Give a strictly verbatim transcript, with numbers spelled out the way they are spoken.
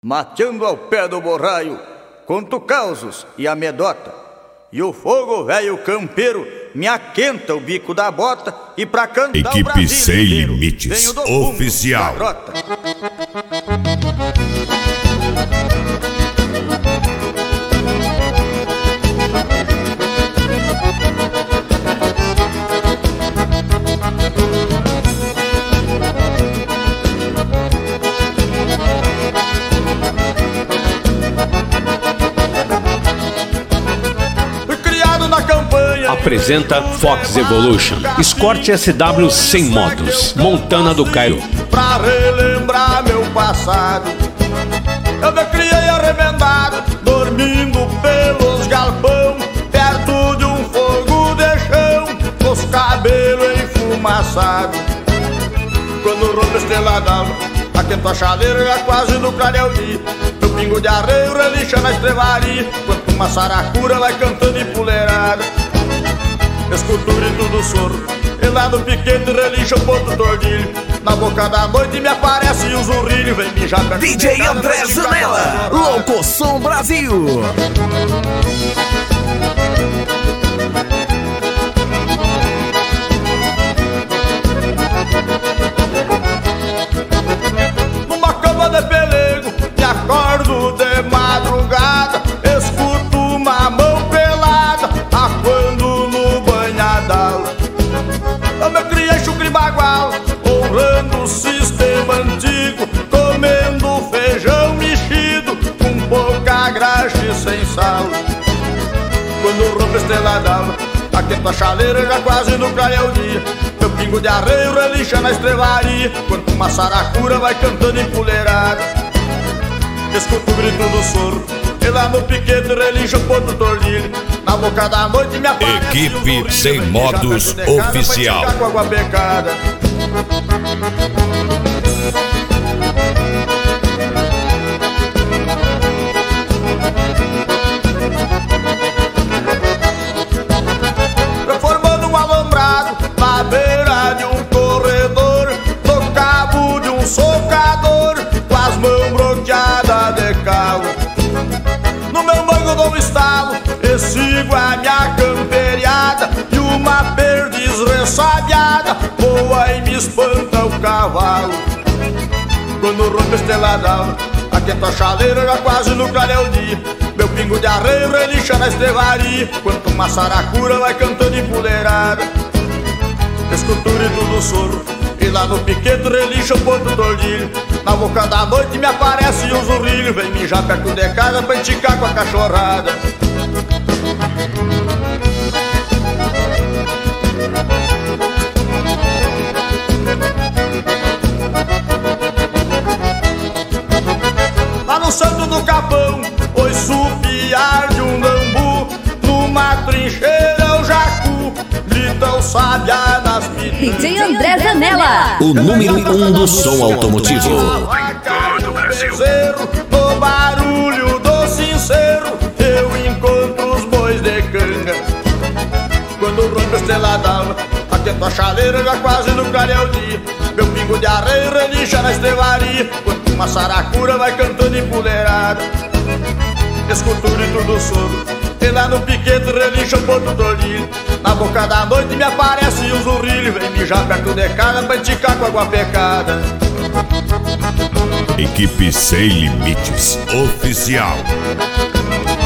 Mateando ao pé do borraio, conto causos e amedota. E o fogo velho campeiro me aquenta o bico da bota. E pra cantar Equipe o Brasil Sem inteiro, Limites venho do fundo Oficial. da grota. Apresenta Fox Evolution, Escort S W sem modos, Montana do Cairo. Pra relembrar meu passado, eu me criei arremendado, dormindo pelos galpão, perto de um fogo de chão, com os cabelos enfumaçados. Quando rompe a estrela d'alva, aquento a chaleira já quase no clareio dia. Meu pingo de arreio relincha na estrevaria, quanto uma saracura vai cantando empoleirada. Escuto o grito do soro, e lá no piquete relincha o ponto tordilho. Na boca da noite me aparece o zurrilho, vem mijar perto D J André Zanella, Louco Som Brasil. Numa cama de pelego, me acordo de madrugada, escuto uma mão pelada, aquando eu me criei chucre bagual, honrando o sistema antigo, comendo feijão mexido, com pouca graxa e sem sal. Quando rompe a estrela d'alva, aquento a chaleira já quase no clareio o dia. Meu pingo de arreio relincha na estrevaria, quando uma saracura vai cantando empoleirada. Escuto o grito do soro, e lá no piquete relincha o ponto tordilho. Na boca da noite me aparece Equipe Sem Modos Oficial. Com água pecada. Formando um alambrado na beira de um corredor, no cabo de um socador, com as mãos bloqueadas de calo. No meu mango dou um estalo e sigo a minha camperiada, e uma perdiz ressabiada voa e me espanta o cavalo. Quando rompe a estrela d'alva, aquento a chaleira já quase no clareio o dia. Meu pingo de arreio relincha na estrevaria, quanto uma saracura vai cantando empoleirada. Escuto o grito do soro, e lá no piquete relincha o ponto tordilho. Na boca da noite me aparece o zurrilho, vem mijar perto de casa pra enticar com a cachorrada. Lá no Santo do Capão, ouço o piar de um bambu, numa trincheira o jacu grita o sabiá nas pitangas. D J André Zanella, o número um do som automotivo. No barulho do sincero eu encontro os bois de canga. Quando rompe a estrela d'alva, aquento a chaleira já quase no clareio o dia. Meu pingo de arreio relincha na estrevaria, quando uma saracura vai cantando empoleirada. Escuto o grito do soro, e lá no piquete relincha o ponto tordilho. Na boca da noite me aparece o zurrilho, vem mijar perto de casa pra enticar com água pecada. Equipe Sem Limites Oficial.